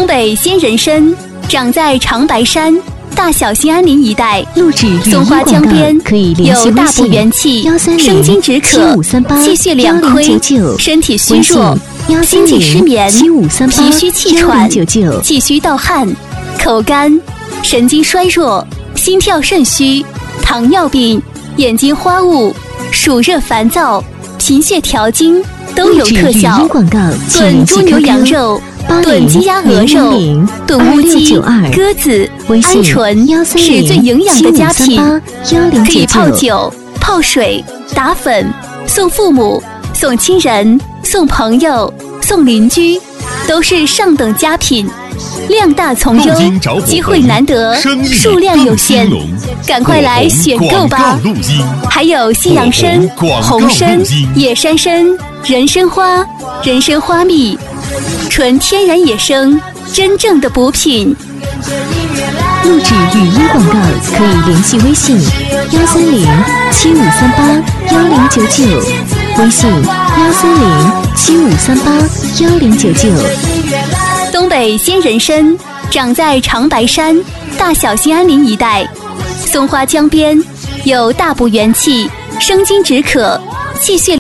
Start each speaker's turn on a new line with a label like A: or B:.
A: 东北鲜人参长在长白山、大小兴安岭一带，
B: 录制语音
A: 松花江边，
B: 可以联系
A: 有大补
B: 微信
A: 元气、
B: 130
A: 生津止渴、
B: 7538
A: 气血两亏、
B: 1099
A: 身体虚
B: 微信
A: 弱、心悸失眠、
B: 1307538
A: 脾虚气喘、
B: 1099
A: 气虚盗汗、口干、神经衰弱、心跳肾虚、糖尿病、眼睛花雾、暑热烦躁、贫血调经都有特效
B: 录制语音。广告，请
A: 炖
B: 联系
A: 猪牛
B: QQ
A: 羊肉、
B: 80
A: 炖鸡鸭鹅肉、
B: 000
A: 炖乌鸡、
B: 2692
A: 鸽子、
B: 微信
A: 鹌鹑是最营养的佳品，
B: 7538
A: 可以泡
B: 1099
A: 酒、泡水、打粉，送父母、送亲人、送朋友、送邻居，都是上等佳品。量大从优，机会难得，数量有限，赶快来选购吧！还有西洋参、红参、野山参、人参花、人参花蜜，纯天然野生，真正的补品。
B: 录制语音广告可以联系微信13075381099，微信13075381099。
A: 东北鲜人参长在长白山、大小兴安岭一带，松花江边，有大补元气、生津止渴、气血